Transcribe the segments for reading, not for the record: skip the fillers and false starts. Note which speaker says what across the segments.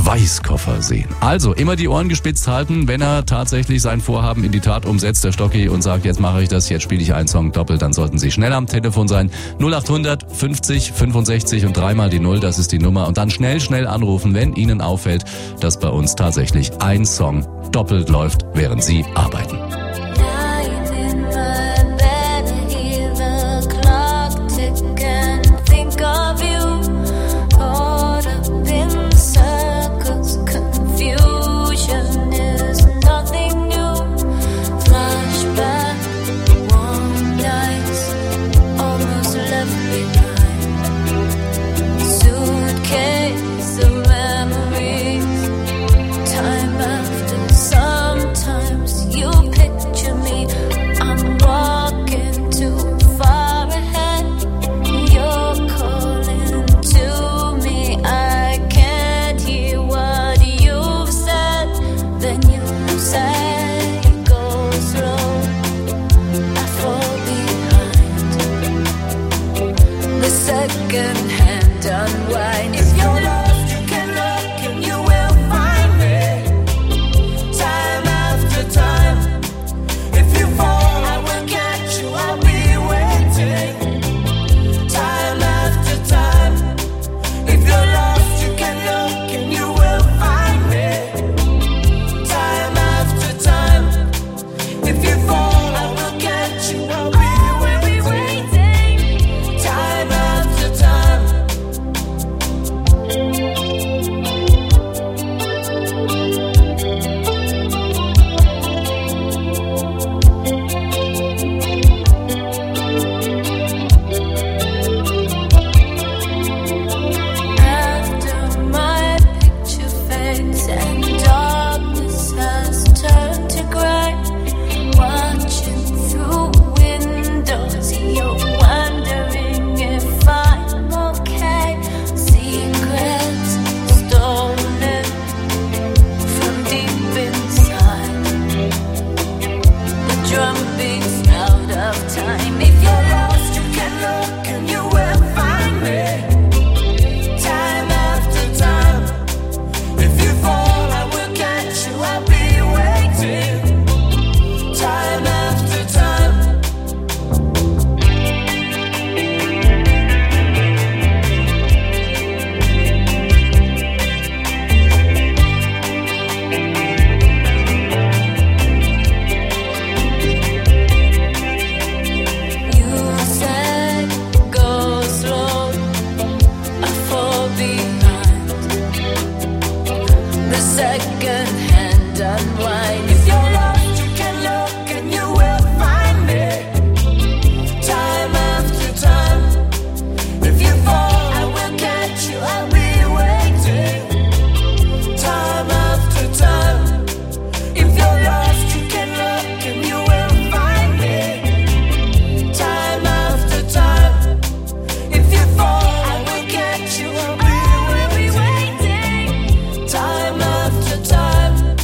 Speaker 1: Beweiskoffer sehen. Also immer die Ohren gespitzt halten, wenn er tatsächlich sein Vorhaben in die Tat umsetzt, der Stocki, und sagt, jetzt mache ich das, jetzt spiele ich einen Song doppelt, dann sollten Sie schnell am Telefon sein. 0800 50 65 und 3 mal die 0, das ist die Nummer. Und dann schnell anrufen, wenn Ihnen auffällt, dass bei uns tatsächlich ein Song doppelt läuft, während Sie arbeiten.
Speaker 2: Second-hand unwind. If you're lost, you can look and you will find me. Time after time. If you fall, I will catch you. I'll be waiting. Time after time. If you're lost, you can look and you will find me. Time after time. If you fall, I will catch you. I'll be waiting. Time after time. After my picture fades and darkness has turned to grey, watching through windows, you're wondering if I'm okay. Secrets stolen from deep inside. The drum beats out of time. If you're lost, you can look and you will find me. Time after time. If you fall, I will catch you. I'll be waiting. Time after time. You said go slow, I fall behind. The second-hand unwind. If you're lost, you can look and you will find me. Time after time. If you fall, I will catch you. I'll be waiting. Time after time. If you're lost, you can look and you will find me. Time after time. If you fall, I will catch you. I'll be waiting. Time after time.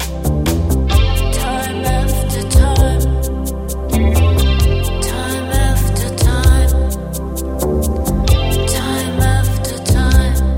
Speaker 2: Time after time. Time after time. Time after time.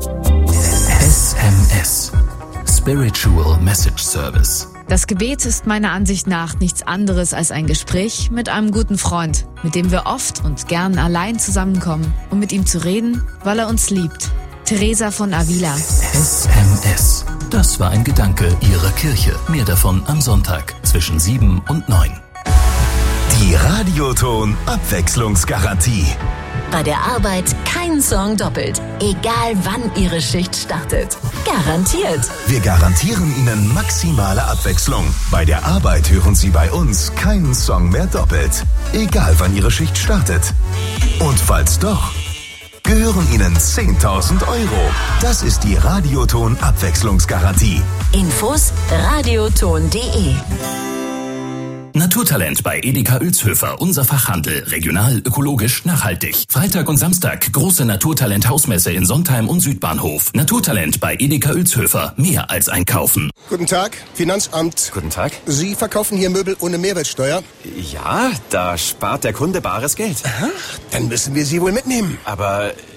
Speaker 3: SMS. Spiritual Message Service.
Speaker 4: Das Gebet ist meiner Ansicht nach nichts anderes als ein Gespräch mit einem guten Freund, mit dem wir oft und gern allein zusammenkommen, um mit ihm zu reden, weil er uns liebt. Teresa von Avila.
Speaker 3: SMS. Das war ein Gedanke Ihrer Kirche. Mehr davon am Sonntag zwischen 7 und 9.
Speaker 5: Die Radioton Abwechslungsgarantie.
Speaker 6: Bei der Arbeit kein Song doppelt. Egal wann Ihre Schicht startet. Garantiert.
Speaker 5: Wir garantieren Ihnen maximale Abwechslung. Bei der Arbeit hören Sie bei uns keinen Song mehr doppelt. Egal wann Ihre Schicht startet. Und falls doch, gehören Ihnen 10.000 Euro. Das ist die Radioton Abwechslungsgarantie.
Speaker 6: Infos radioton.de.
Speaker 3: Naturtalent bei Edeka Oelzhöfer, unser Fachhandel, regional, ökologisch, nachhaltig. Freitag und Samstag, große Naturtalent-Hausmesse in Sontheim und Südbahnhof. Naturtalent bei Edeka Oelzhöfer, mehr als einkaufen.
Speaker 7: Guten Tag, Finanzamt.
Speaker 8: Guten Tag.
Speaker 7: Sie verkaufen hier Möbel ohne Mehrwertsteuer?
Speaker 8: Ja, da spart der Kunde bares Geld.
Speaker 7: Aha, dann müssen wir Sie wohl mitnehmen.
Speaker 8: Aber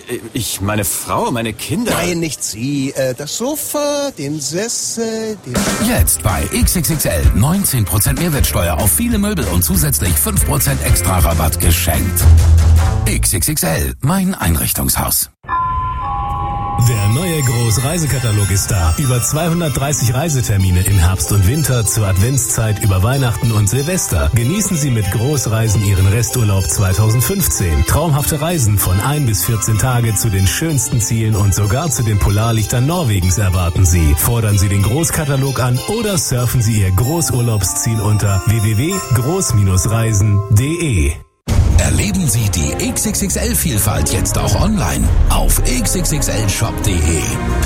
Speaker 8: Meine Frau, meine Kinder.
Speaker 7: Nein, nicht Sie. Das Sofa, den Sessel, den...
Speaker 3: Jetzt bei XXXL 19% Mehrwertsteuer auf viele Möbel und zusätzlich 5% extra Rabatt geschenkt. XXXL, mein Einrichtungshaus.
Speaker 9: Der neue Großreisekatalog ist da. Über 230 Reisetermine im Herbst und Winter zur Adventszeit über Weihnachten und Silvester. Genießen Sie mit Großreisen Ihren Resturlaub 2015. Traumhafte Reisen von 1 bis 14 Tage zu den schönsten Zielen und sogar zu den Polarlichtern Norwegens erwarten Sie. Fordern Sie den Großkatalog an oder surfen Sie Ihr Großurlaubsziel unter www.groß-reisen.de.
Speaker 3: Erleben Sie die XXXL-Vielfalt jetzt auch online auf xxxlshop.de.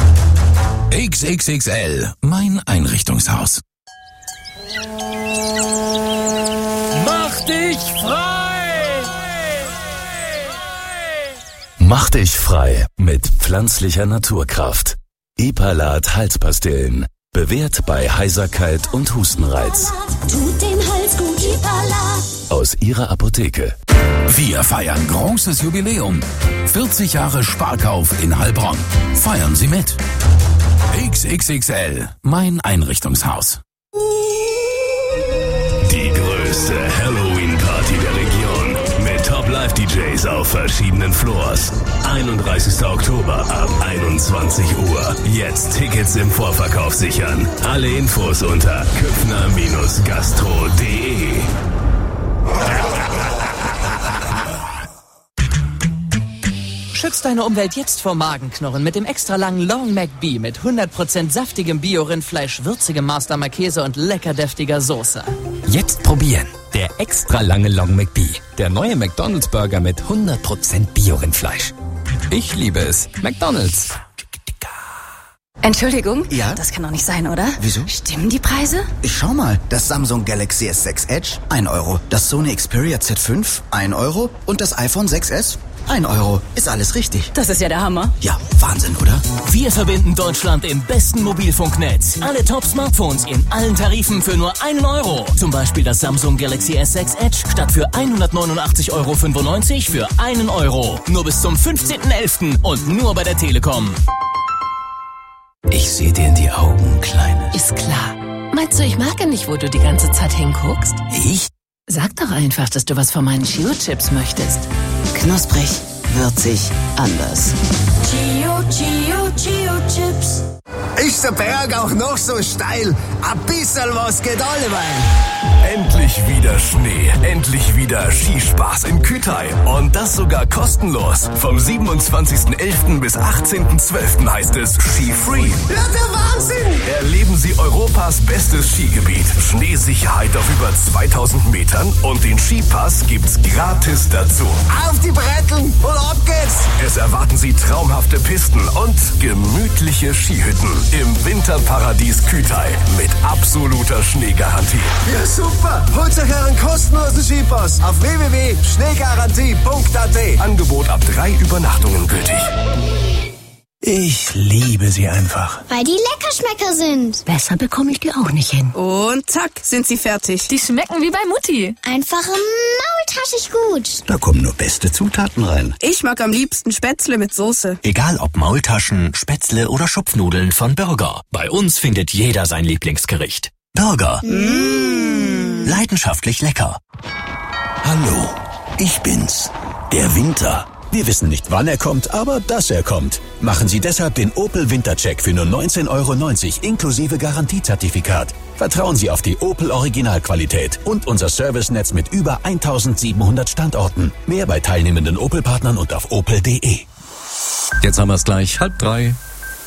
Speaker 3: XXXL, mein Einrichtungshaus.
Speaker 10: Mach dich frei!
Speaker 5: Mach dich frei mit pflanzlicher Naturkraft. Epalat Halspastillen. Bewährt bei Heiserkeit und Hustenreiz.
Speaker 2: Tut dem Hals gut, Epalat.
Speaker 5: Aus Ihrer Apotheke.
Speaker 3: Wir feiern großes Jubiläum. 40 Jahre Sparkauf in Heilbronn. Feiern Sie mit. XXXL, mein Einrichtungshaus.
Speaker 9: Die größte Halloween-Party der Region. Mit Top-Live-DJs auf verschiedenen Floors. 31. Oktober ab 21 Uhr. Jetzt Tickets im Vorverkauf sichern. Alle Infos unter küffner-gastro.de.
Speaker 10: Schütz deine Umwelt jetzt vor Magenknurren mit dem extra langen Long McB mit 100% saftigem Bio-Rindfleisch, würzigem Master Marchese und lecker deftiger Soße.
Speaker 11: Jetzt probieren. Der extra lange Long McB. Der neue McDonald's Burger mit 100% Bio-Rindfleisch. Ich liebe es. McDonald's.
Speaker 12: Entschuldigung?
Speaker 13: Ja?
Speaker 12: Das kann doch nicht sein, oder?
Speaker 13: Wieso?
Speaker 12: Stimmen die Preise?
Speaker 13: Schau mal, das Samsung Galaxy S6 Edge, 1 Euro. Das Sony Xperia Z5, 1 Euro. Und das iPhone 6S, 1 Euro. Ist alles richtig.
Speaker 12: Das ist ja der Hammer.
Speaker 13: Ja, Wahnsinn, oder?
Speaker 14: Wir verbinden Deutschland im besten Mobilfunknetz. Alle Top-Smartphones in allen Tarifen für nur 1 Euro. Zum Beispiel das Samsung Galaxy S6 Edge statt für 189,95 Euro für 1 Euro. Nur bis zum 15.11. und nur bei der Telekom.
Speaker 11: Ich sehe dir in die Augen, Kleines.
Speaker 6: Ist klar. Meinst du, ich mag nicht, wo du die ganze Zeit hinguckst?
Speaker 11: Ich?
Speaker 6: Sag doch einfach, dass du was von meinen Chio-Chips möchtest.
Speaker 13: Knusprig, würzig, anders.
Speaker 2: Chio-Chips.
Speaker 15: Ist der Berg auch noch so steil? Ein bisschen was geht alleweil.
Speaker 9: Endlich wieder Schnee, endlich wieder Skispaß in Kütai. Und das sogar kostenlos. Vom 27.11. bis 18.12. heißt es Ski Free.
Speaker 15: Ja, der Wahnsinn!
Speaker 9: Erleben Sie Europas bestes Skigebiet. Schneesicherheit auf über 2000 Metern und den Skipass gibt's gratis dazu.
Speaker 15: Auf die Bretteln und ab geht's!
Speaker 9: Es erwarten Sie traumhafte Pisten und gemütliche Skihütten im Winterparadies Kütai mit absoluter Schneegarantie.
Speaker 15: Ja, super! Holt euch einen kostenlosen Skipass auf www.schneegarantie.at.
Speaker 9: Angebot ab 3 Übernachtungen gültig.
Speaker 16: Ich liebe sie einfach.
Speaker 17: Weil die Leckerschmecker sind.
Speaker 6: Besser bekomme ich die auch nicht hin.
Speaker 12: Und zack, sind sie fertig.
Speaker 4: Die schmecken wie bei Mutti.
Speaker 17: Einfach maultaschig gut.
Speaker 16: Da kommen nur beste Zutaten rein.
Speaker 12: Ich mag am liebsten Spätzle mit Soße.
Speaker 11: Egal ob Maultaschen, Spätzle oder Schupfnudeln von Burger. Bei uns findet jeder sein Lieblingsgericht. Burger. Leidenschaftlich lecker.
Speaker 16: Hallo, ich bin's. Der Winter. Wir wissen nicht, wann er kommt, aber dass er kommt. Machen Sie deshalb den Opel Wintercheck für nur 19,90 Euro inklusive Garantiezertifikat. Vertrauen Sie auf die Opel Originalqualität und unser Servicenetz mit über 1700 Standorten. Mehr bei teilnehmenden Opel-Partnern und auf opel.de.
Speaker 1: Jetzt haben wir es gleich 2:30.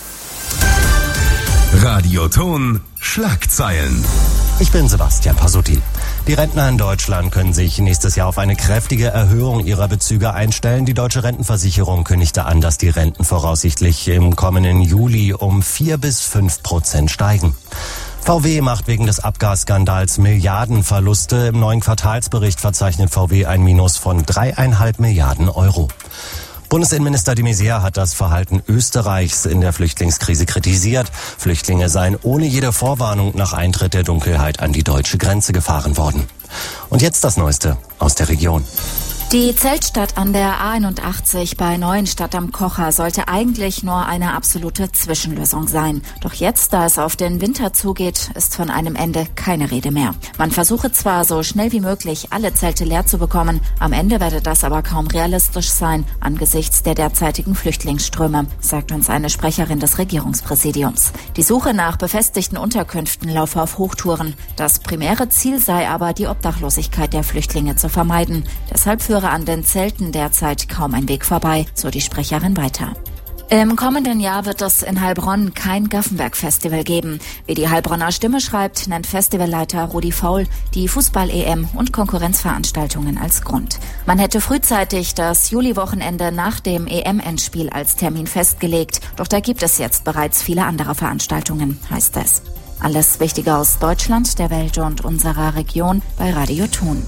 Speaker 5: Radioton Schlagzeilen.
Speaker 18: Ich bin Sebastian Pasutin. Die Rentner in Deutschland können sich nächstes Jahr auf eine kräftige Erhöhung ihrer Bezüge einstellen. Die Deutsche Rentenversicherung kündigte an, dass die Renten voraussichtlich im kommenden Juli um 4-5% steigen. VW macht wegen des Abgasskandals Milliardenverluste. Im neuen Quartalsbericht verzeichnet VW ein Minus von 3,5 Milliarden Euro. Bundesinnenminister de Maizière hat das Verhalten Österreichs in der Flüchtlingskrise kritisiert. Flüchtlinge seien ohne jede Vorwarnung nach Eintritt der Dunkelheit an die deutsche Grenze gefahren worden. Und jetzt das Neueste aus der Region.
Speaker 19: Die Zeltstadt an der A81 bei Neuenstadt am Kocher sollte eigentlich nur eine absolute Zwischenlösung sein. Doch jetzt, da es auf den Winter zugeht, ist von einem Ende keine Rede mehr. Man versuche zwar so schnell wie möglich alle Zelte leer zu bekommen, am Ende werde das aber kaum realistisch sein angesichts der derzeitigen Flüchtlingsströme, sagt uns eine Sprecherin des Regierungspräsidiums. Die Suche nach befestigten Unterkünften laufe auf Hochtouren. Das primäre Ziel sei aber, die Obdachlosigkeit der Flüchtlinge zu vermeiden. Deshalb führe an den Zelten derzeit kaum ein Weg vorbei, so die Sprecherin weiter. Im kommenden Jahr wird es in Heilbronn kein Gaffenberg-Festival geben. Wie die Heilbronner Stimme schreibt, nennt Festivalleiter Rudi Faul die Fußball-EM und Konkurrenzveranstaltungen als Grund. Man hätte frühzeitig das Juliwochenende nach dem EM-Endspiel als Termin festgelegt, doch da gibt es jetzt bereits viele andere Veranstaltungen, heißt es. Alles Wichtige aus Deutschland, der Welt und unserer Region bei Radio Thun.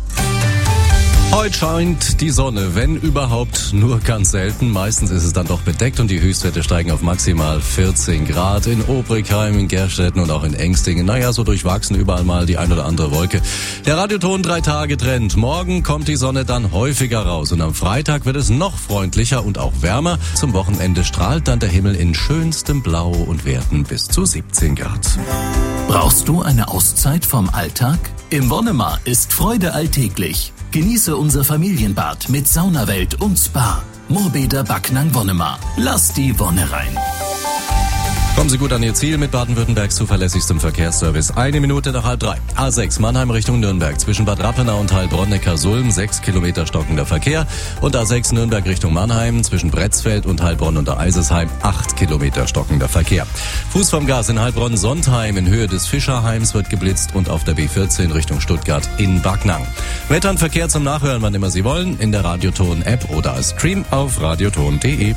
Speaker 1: Heute scheint die Sonne, wenn überhaupt, nur ganz selten. Meistens ist es dann doch bedeckt und die Höchstwerte steigen auf maximal 14 Grad. In Obrigheim, in Gerstetten und auch in Engstingen. Naja, so durchwachsen überall mal die ein oder andere Wolke. Der Radioton 3 Tage Trend. Morgen kommt die Sonne dann häufiger raus und am Freitag wird es noch freundlicher und auch wärmer. Zum Wochenende strahlt dann der Himmel in schönstem Blau und Werten bis zu 17 Grad.
Speaker 3: Brauchst du eine Auszeit vom Alltag? Im Wonnemar ist Freude alltäglich. Genieße unser Familienbad mit Saunawelt und Spa. Moorbäder Backnang Wonnemar. Lass die Wonne rein.
Speaker 1: Kommen Sie gut an Ihr Ziel mit Baden-Württembergs zuverlässigstem Verkehrsservice. 1 Minute nach 2:30. A6 Mannheim Richtung Nürnberg. Zwischen Bad Rappenau und Heilbronn-Neckarsulm 6 Kilometer stockender Verkehr. Und A6 Nürnberg Richtung Mannheim. Zwischen Bretzfeld und Heilbronn unter Eisesheim 8 Kilometer stockender Verkehr. Fuß vom Gas in Heilbronn-Sontheim in Höhe des Fischerheims wird geblitzt und auf der B14 Richtung Stuttgart in Backnang. Wetter und Verkehr zum Nachhören, wann immer Sie wollen, in der Radioton-App oder als Stream auf radioton.de.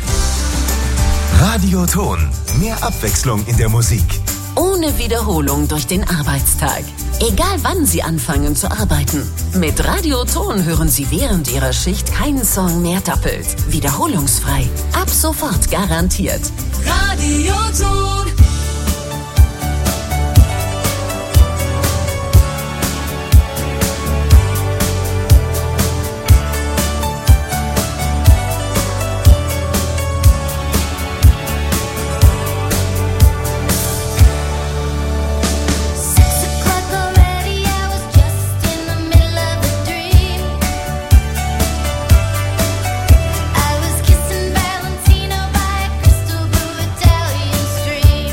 Speaker 5: Radioton. Mehr Abwechslung in der Musik.
Speaker 6: Ohne Wiederholung durch den Arbeitstag. Egal wann Sie anfangen zu arbeiten. Mit Radioton hören Sie während Ihrer Schicht keinen Song mehr doppelt. Wiederholungsfrei. Ab sofort garantiert.
Speaker 2: Radioton. I was kissing Valentino by a crystal blue Italian stream.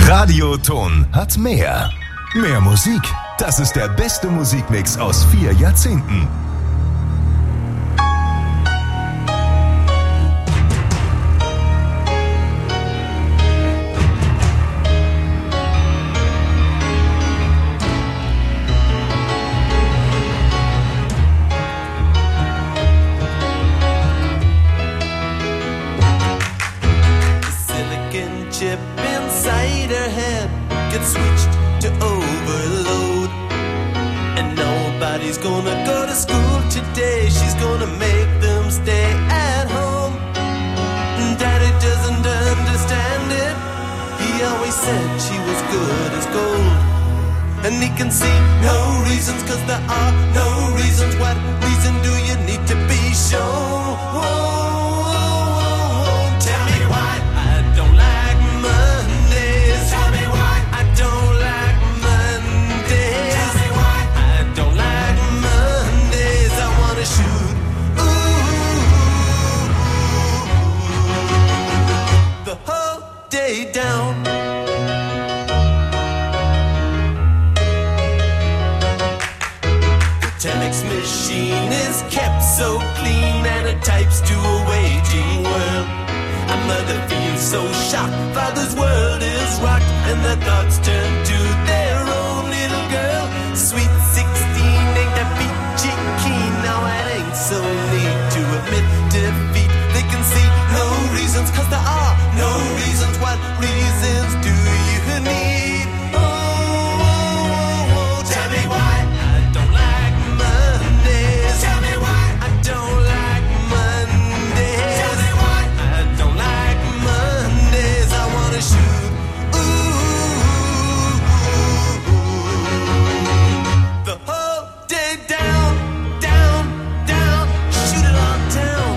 Speaker 5: Radioton hat mehr. Mehr Musik. Das ist der beste Musikmix aus 4 Jahrzehnten.
Speaker 2: Chip inside her head gets switched to overload, and nobody's gonna go to school today. She's gonna make them stay at home. Daddy doesn't understand it. He always said she was good as gold, and he can see no reasons, 'cause there are no reasons. What reason do you need to be shown? Down. The telex machine is kept so clean, and it types to a waging world. A mother feels so shocked, father's world is rocked, and their thoughts turn to their own little girl. Sweet 16 ain't that peachy keen. Now it ain't so neat to admit defeat. They can see no reasons, 'cause there are no reasons. What reasons do you need? Oh, tell me why I don't like Mondays. Tell me why I don't like Mondays. Tell me why I don't like Mondays. I wanna shoot. The whole day down, down, down. Shoot it all down.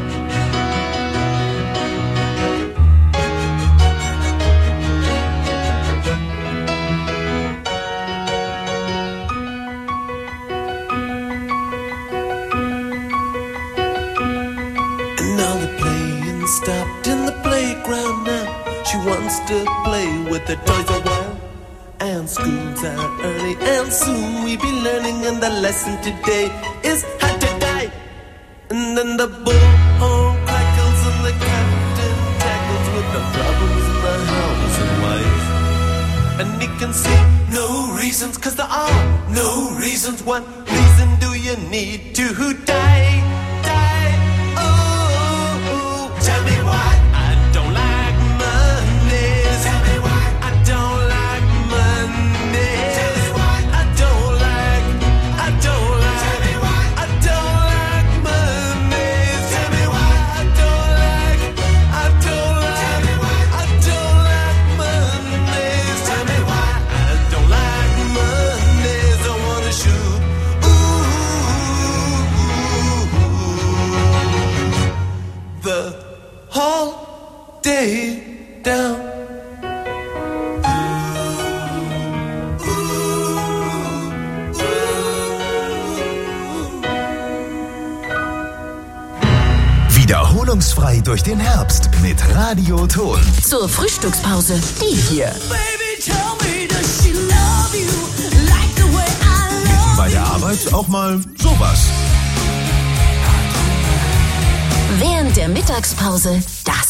Speaker 2: Stopped in the playground now. She wants to play with the toys a while. And school's out early, and soon we be learning. And the lesson today is how to die. And then the bullhorn crackles, and the captain tackles with the problems in the house and wife. And he can see no reasons, 'cause there are no reasons. What reason do you need to die? Tell me why I don't like Mondays. Tell me why I don't like Mondays. Tell me why I don't like. Tell me why I don't like Mondays. Tell me why I don't like. Tell me why I don't like Mondays. Tell me why I don't like Mondays. I wanna shoot. The whole day down.
Speaker 5: Wiederholungsfrei durch den Herbst mit Radioton.
Speaker 6: Zur Frühstückspause die hier.
Speaker 5: Bei der Arbeit auch mal sowas.
Speaker 6: Während der Mittagspause das.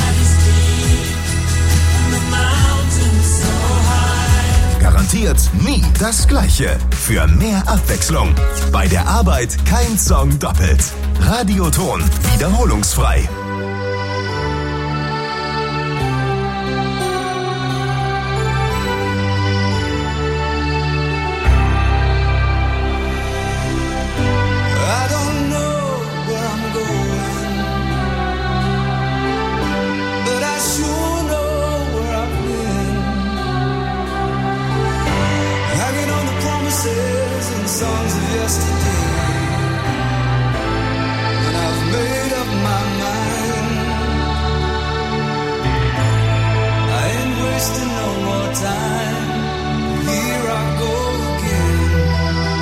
Speaker 5: Garantiert nie das Gleiche. Für mehr Abwechslung. Bei der Arbeit kein Song doppelt. Radioton. Wiederholungsfrei.